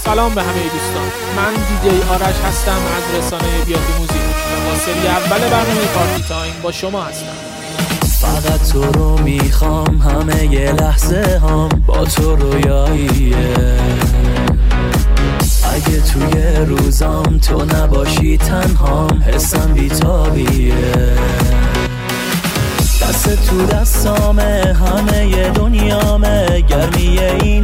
سلام به همه دوستان، من دیجی آرش هستم از رسانه بیاد موزیک و با سری اول برنامه پارتی تایم با شما هستم. فقط تو رو میخوام، همه یه لحظه هم با تو رویاییه. اگه توی روزام تو نباشی تنهام، حسم بیتابیه. دست تو دستامه، همه ی دنیامه، گرمی این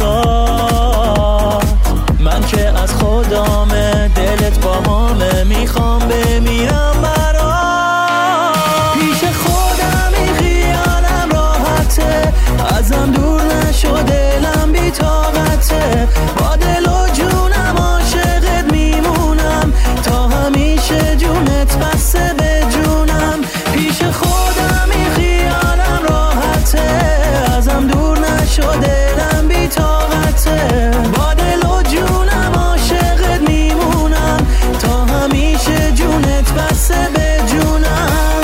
دستا. من که از خدامه، دلت با همه، میخوام بمیرم برات. پیش خودم این خیالم راحته، ازم دور نشو دلم بی طاقته. با دل و جونم عاشقت میمونم، تا همیشه جونت بسته به جونم. پیش خودم این خیالم راحته، ازم دور نشو دلم بی طاقته. با دل و جونم عاشقت میمونم، تا همیشه جونت بسته به جونم.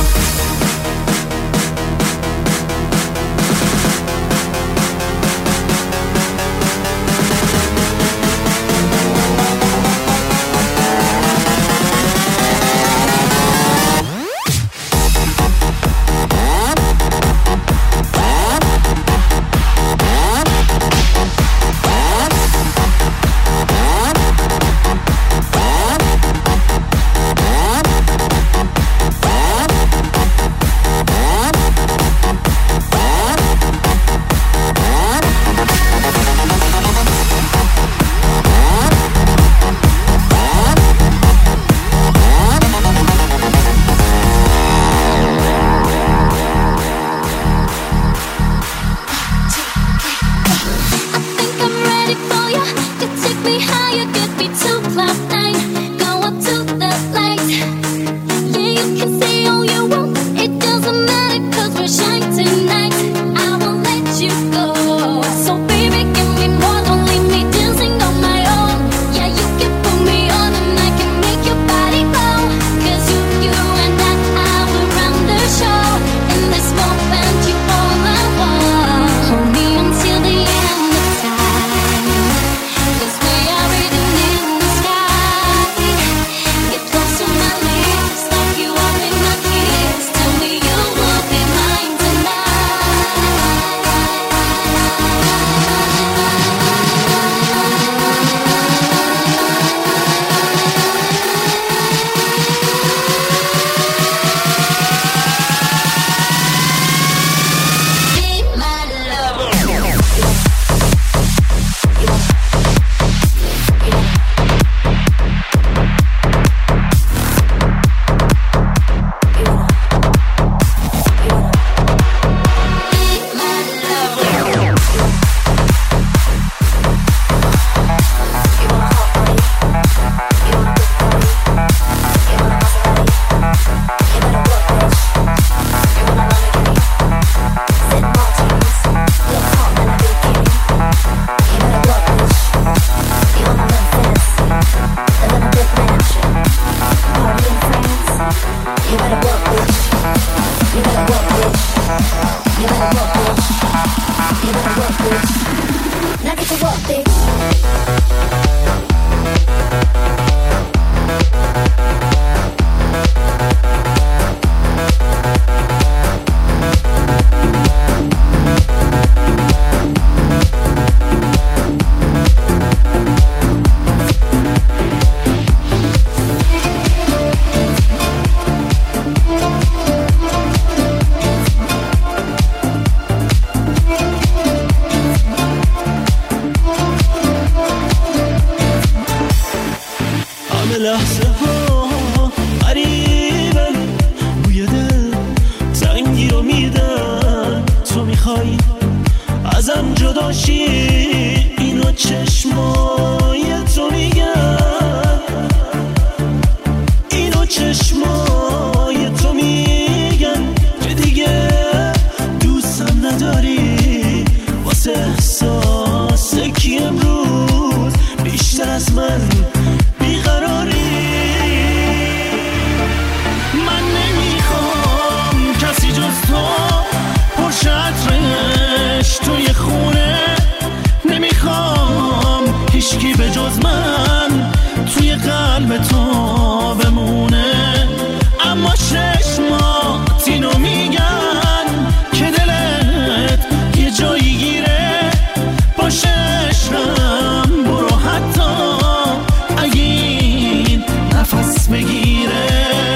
لحظه ها قریبه، بوی دل زنگی رو میدن. تو میخوای ازم جدا شی، اینو چشمای تو میگن، اینو چشمای تو میگن که دیگه دوستم نداری. واسه احساس کی امروز بیشتر از من بیقراری. من نمیخوام کسی جز تو پرشه عطرش توی خونه، نمیخوام هیچکی قلب تو بمونه. اما چشمات اینو میگن که دلت یه جایی گیره. باشه عشقم برو حتی اگه این نفس بگیره.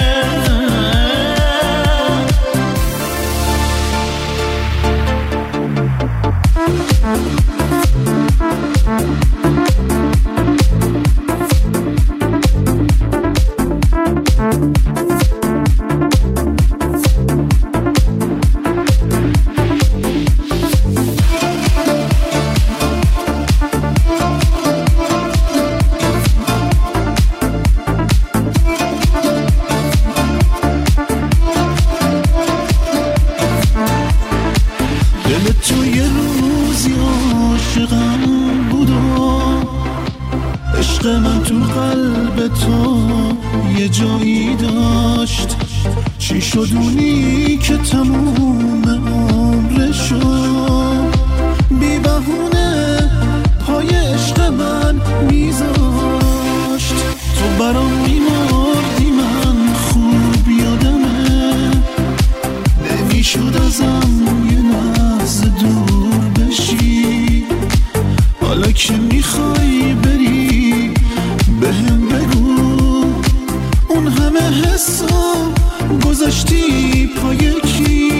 تو یه روزی عاشقم بود و عشق من تو قلب تو یه جایی داشت. چی شد اونی که تموم عمرشو بی بهونه پای عشق من میذاشت. تو برام میمردی من خوب یادمه، نمیشد ازم یه لحظه دور بشی. حالا که میخوای بری بهم بگو اون همه حسو گذاشتی پای کی؟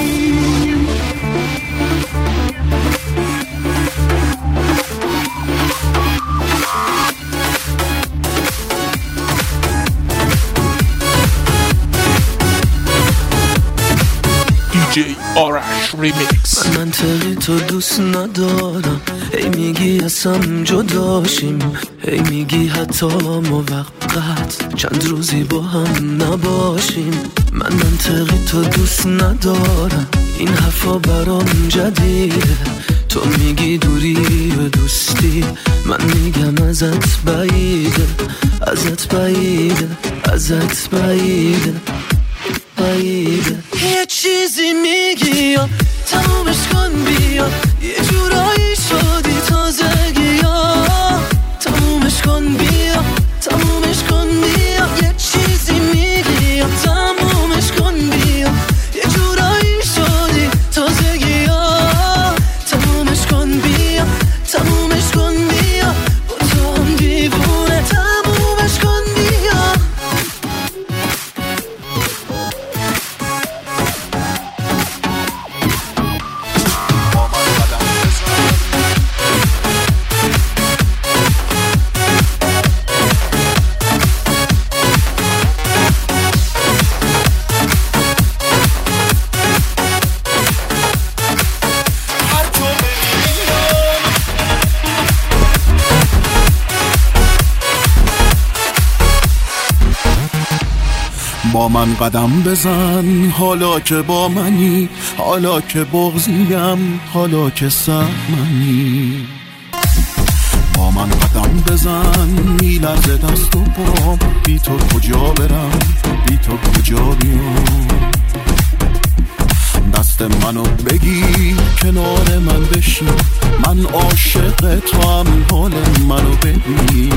DJ آرش ریمیکس. من منطقی تو دوست ندارم، هی میگی اصلا جداشیم، هی میگی حتی موقت چند روزی با هم نباشیم. من منطقی تو دوست ندارم، این حرفا برام جدیده. تو میگی دوری و دوستی، من میگم ازت بعیده، ازت بعیده، ازت بعیده، بعیده. یه چیزی میگی یا تمومش کن بیا، یه جورایی شدی تازگی یا تمومش کن بیا، تمومش کن بیا. یه چیزی میگی یا تمومش کن بیا، یه جورایی شدی تازگی یا تمومش کن بیا، تمومش کن بیا. با تو هم دیوونه تمومش کن بیا. با من قدم بزن حالا که با منی، حالا که بغضیم، حالا که سهمنی. با من قدم بزن میلرزه دست و پام، بی تو کجا برم، بی تو کجا بیام. دست منو بگیر کنار من بشین، من عاشق تو هم حال منو ببین.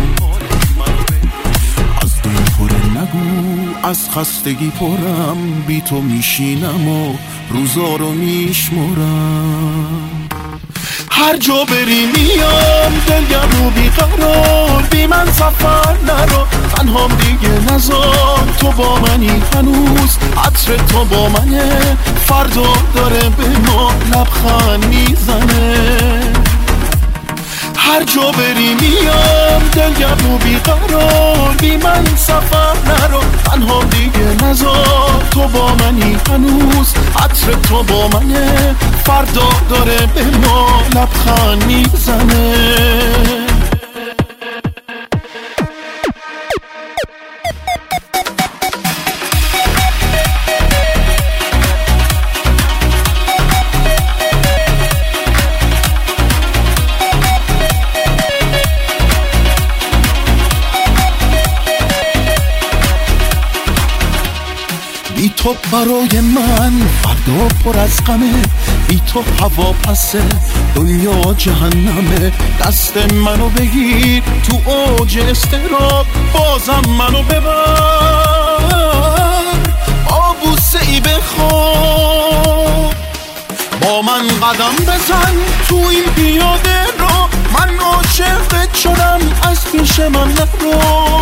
از دل پر نگو از خستگی پرم، بی تو میشینم و روزا رو میشمرم. هر جا بری میام دلگرم رو بیقرار، بی من سفر نرو تنهام دیگه نزار. تو با منی هنوز عطر تو با منه، فردا داره به ما لبخند میزنه. هر جا بری میام دلگرم رو بیقرار، بی من سفر نرو تنها دیگه نزار. تو با منی هنوز عطر تو با منه، فردا داره به ما لبخند میزنه. بی تو برای من فردا پر از غمه، بی تو هوا پسه دنیا جهنمه. دست منو بگیر تو اوج استراب، بازم منو ببر آبوسه ای بخواب. با من قدم بزن تو این پیاده رو، من عاشقت شدم از پیش من نرو.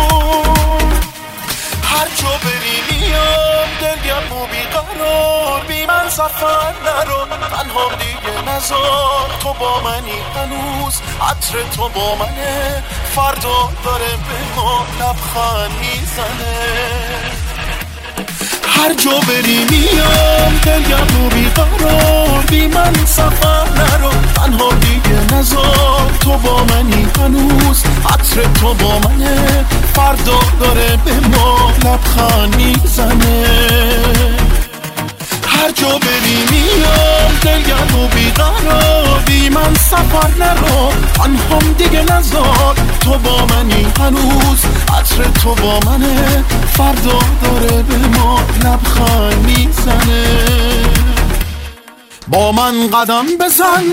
هر جا بری میام دلگرم و بیقرار، بی من سفر نرو تنها دیگه نزار. تو با منی هنوز، عطر تو با منه، فردا داره به ما لبخند میزنه. هر جا بری میام دلگرم و بیقرار، بی من سفر نرو تنها دیگه نزار. تو با منی هنوز، عطر تو با منه، فردا داره به ما لبخند میزنه. هر جا بری میام دلگرم و بیقرار، بی من سفر نرو تنهام دیگه نزار. تو با منی هنوز، عطر تو با منه، فردا داره به ما لبخند میزنه. با من قدم بزن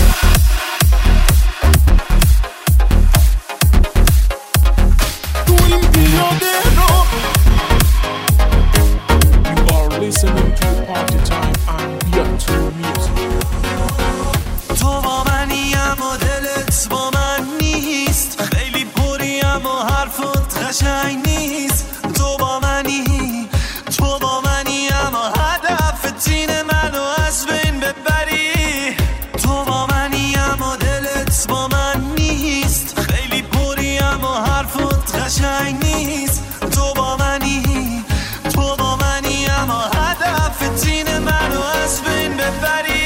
تو این پیاده رو. You are listening to Party Time and Beyond to Music. تو با منی اما دلت با من نیست، خیلی پری اما حرفت قشنگ نیست. تو با منی اما هدفت اینه منو از بین ببری. تو با منی اما دلت با من نیست، خیلی پری اما حرفت قشنگ نیست. تو با منی اما هدفت اینه منو از بین ببری.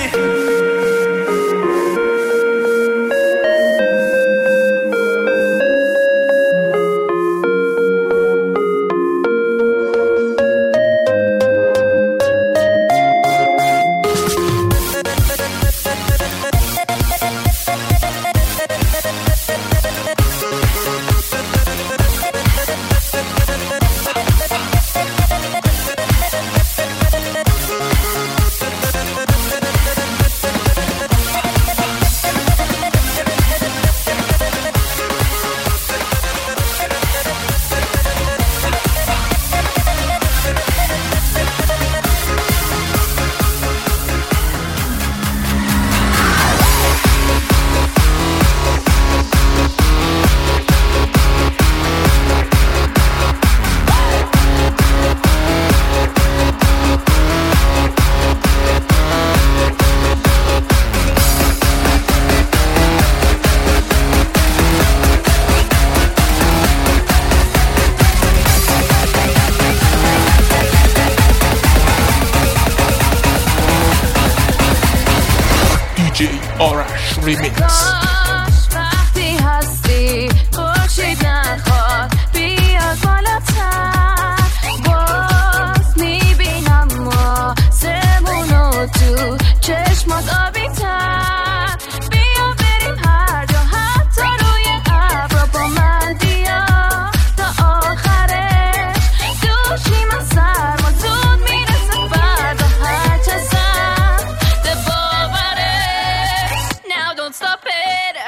DJ Arash Remix. وقتی هستی خورشید نخواد بیاد بالاتر، باز میبینم ما سمونو تو چشمات آبی تر. بیا بریم هر جا حتی روی ابرا، با من بیا تا آخرش. دوشیم از سرما زود میرسه فردا، هرچه سخت باورش. Now don't stop it.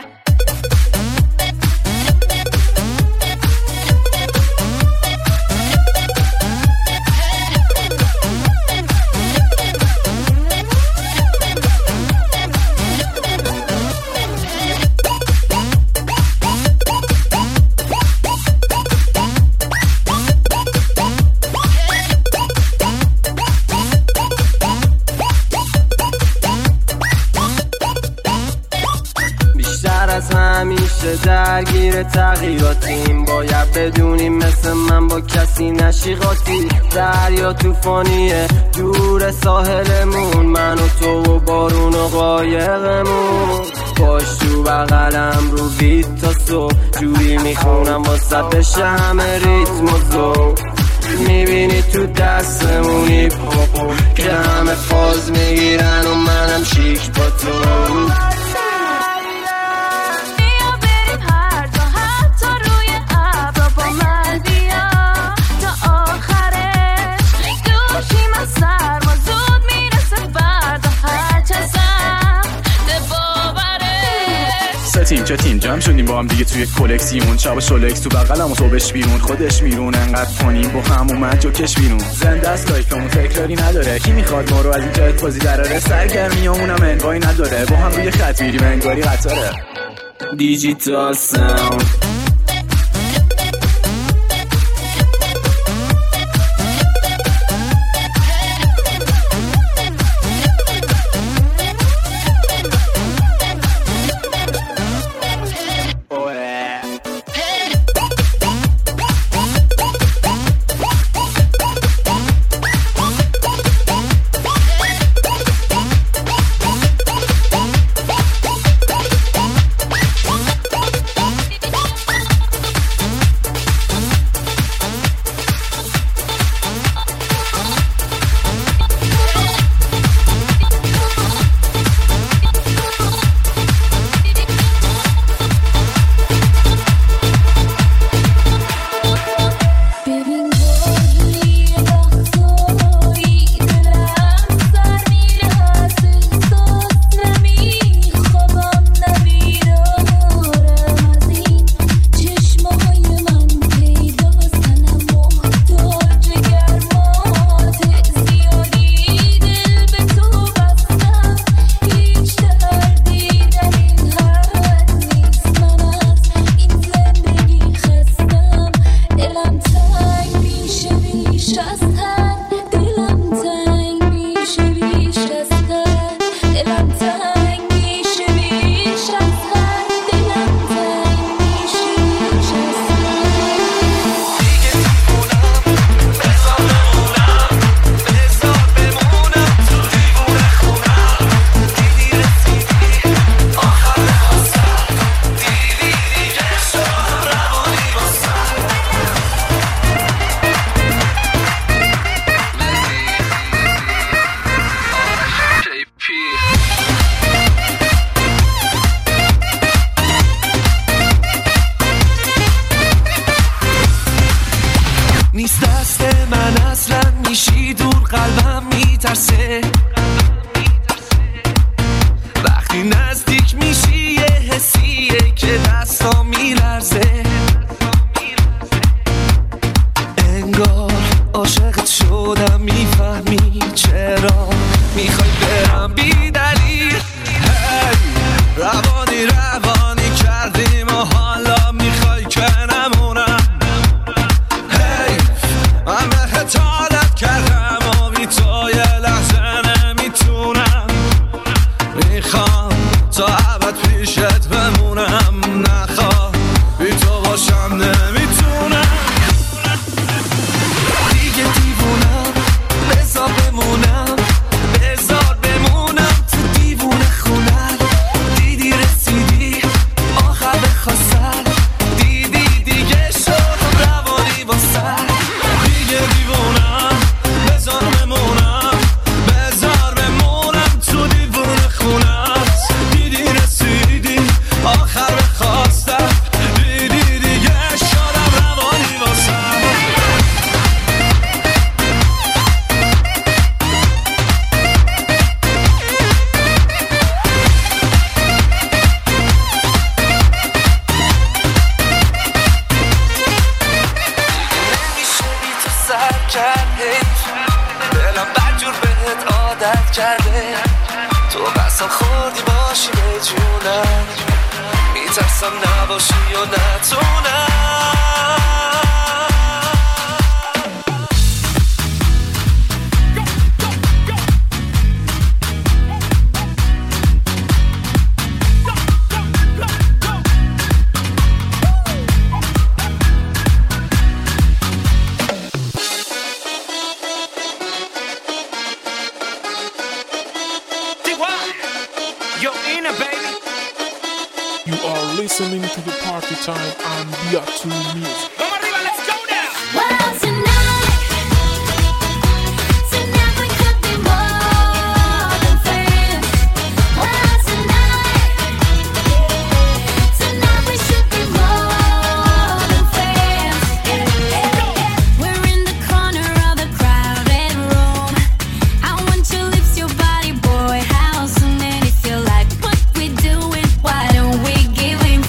بیشتر از همیشه درگیر تغییراتیم، باید بدونیم مثل من با کسی نشی قاطی. دریا توفانیه دور ساحلمون، من و تو و بارون و قایقمون. باش تو بغلم رو بیت تا صبح، جوری میخونم واسه بشه همه ریتم و ذوق. میبینی تو دستمونی پاپو که همه فاز میگیرن و منم شیک با تو. سرما زود میرسه فردا، هرچه که تیم جمع شدیم با هم دیگه توی کلکسیون، شب شولکس تو بغلم و صبحش بیرون، خودش میرون انقدر کنیم با هم اومد جوکش بیرون. زنده است لایفمون تکراری نداره، کی میخواد ما رو از اینجا بازی دراره، سرگرمیامونم انگاری نداره، با هم روی خط میریم انگاری قطاره. دیجیتال ساوند listening to the party time and Biatu Music. Vamos arriba, let's go now. Well, tonight we could be more than friends. Well, tonight we should be more than friends. We're in the corner of the crowded room. I want your lips, your body, boy. How soon and it feel like what we doing? Why don't we give in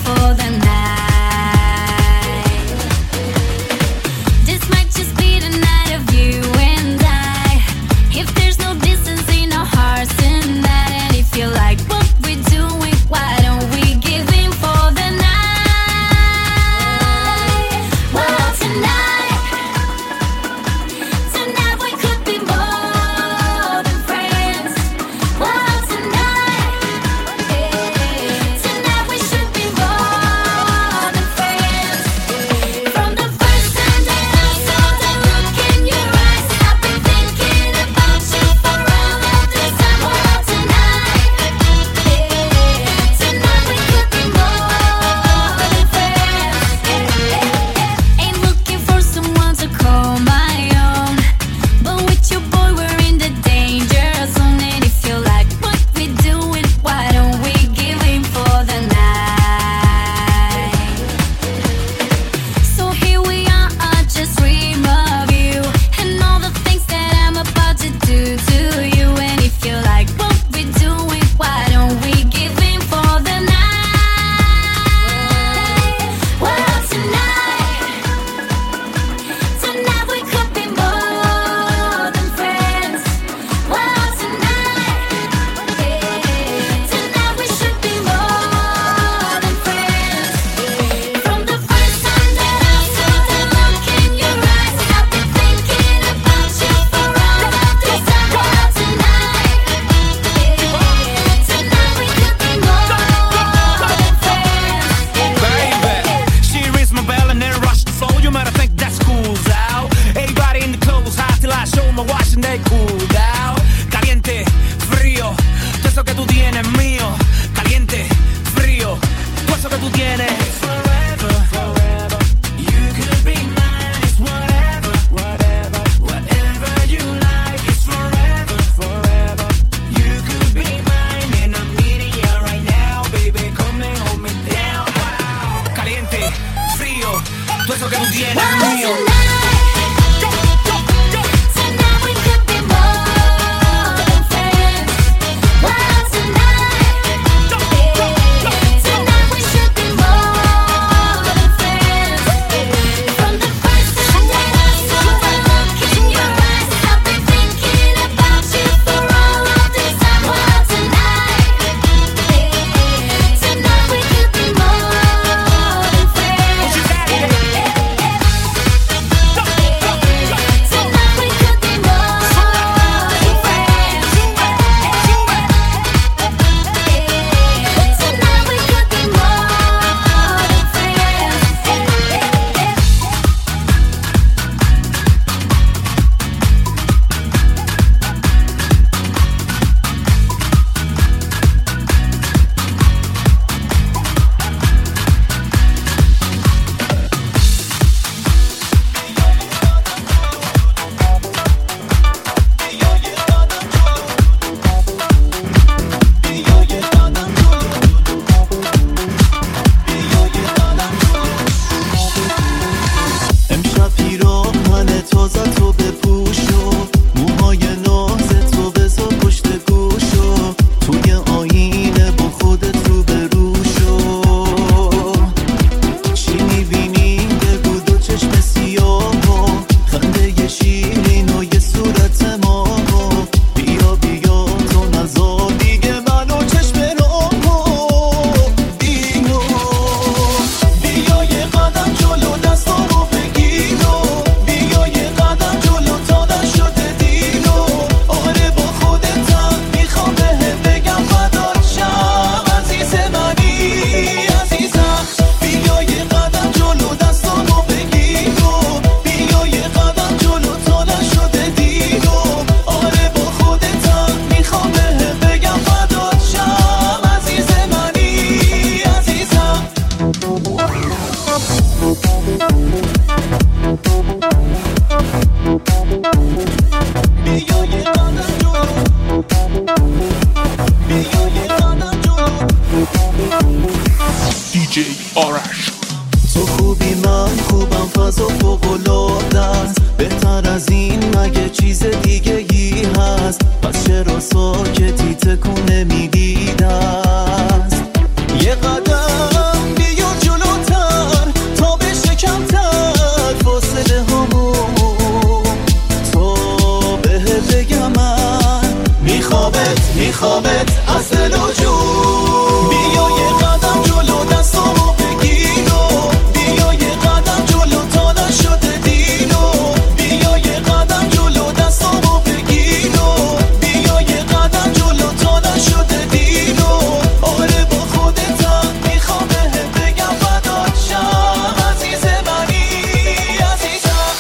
میخوامت از دل و جون. بیا یه قدم جلو دستامو بگیر و بیا یه قدم جلو تا نشده دیلو. بیا یه قدم جلو دستامو بگیر و بیا یه قدم جلو تا نشده دیلو. آره با خودتم میخوام بهت بگم فدات شم عزیز منی عزیزم.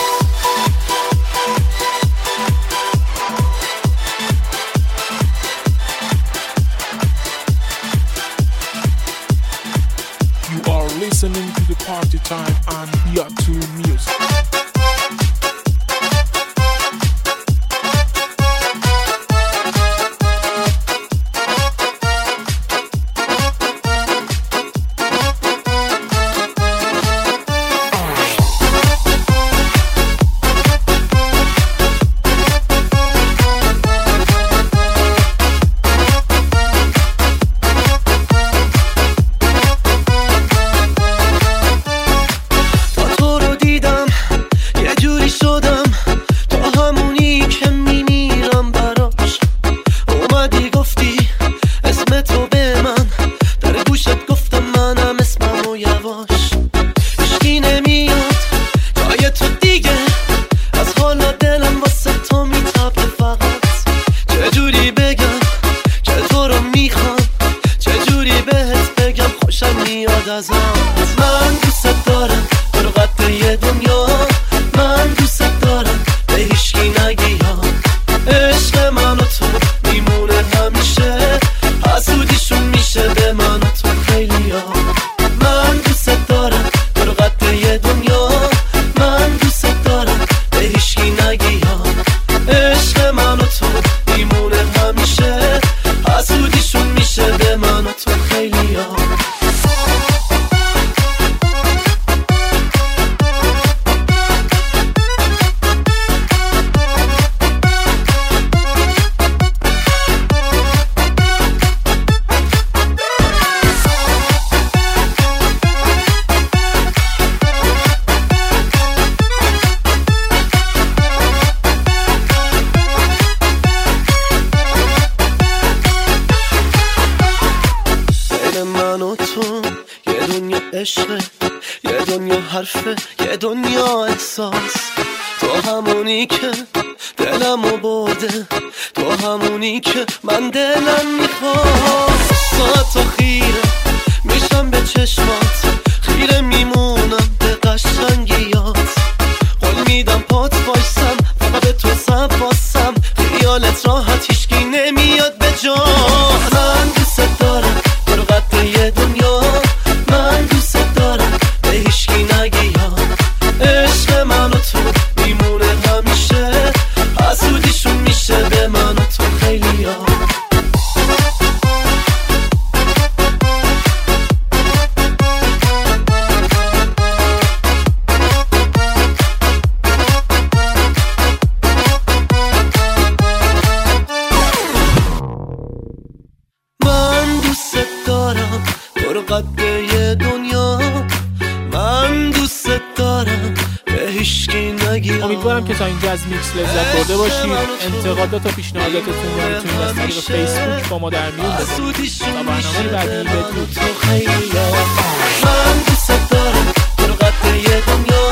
You are listening to the Party Time on Yatu Music. من دوست دارم برو قد یه دنیا. من دوست دارم به هیچکی نگی ها. عشق من و تو میمونه همیشه. حسودیشون میشه به من و تو خیلی ها. من دوست دارم برو قد یه دنیا. من دوست دارم به هیچکی نگی ها. عشق من و تو میمونه همیشه. حسودیشون میشه به من و تو خیلی ها. من و تو یه دنیا عشقه، یه دنیا حرفه، یه دنیا احساس. تو همونی که دلمو برده، تو همونی که من دلم میخواست. ساعت تو خیره میشم به چشمات، خیره میمونم به قشنگیات. قول میدم پات بایستم فقط به تو سب باسم. خیالت راحت هیچکی نمیاد به جا. من دوست دارم برو قد یه دنیا. من دوست دارم به هیچکی نگی ها. عشق من و تو میمونه همیشه. حسودیشون میشه به من و تو خیلی ها. من دوست دارم برو قد یه دنیا. من دوست دارم به هیچکی نگی. امیدوارم که تا اینجا از میکس لذت برده باشید. انتقادات و پیشنهاداتتون رو میتونید از طریق فیسبوک با ما در میون بذارید. تا برنامه بعدی بدرود. من دوست دارم برو قد یه دنیا.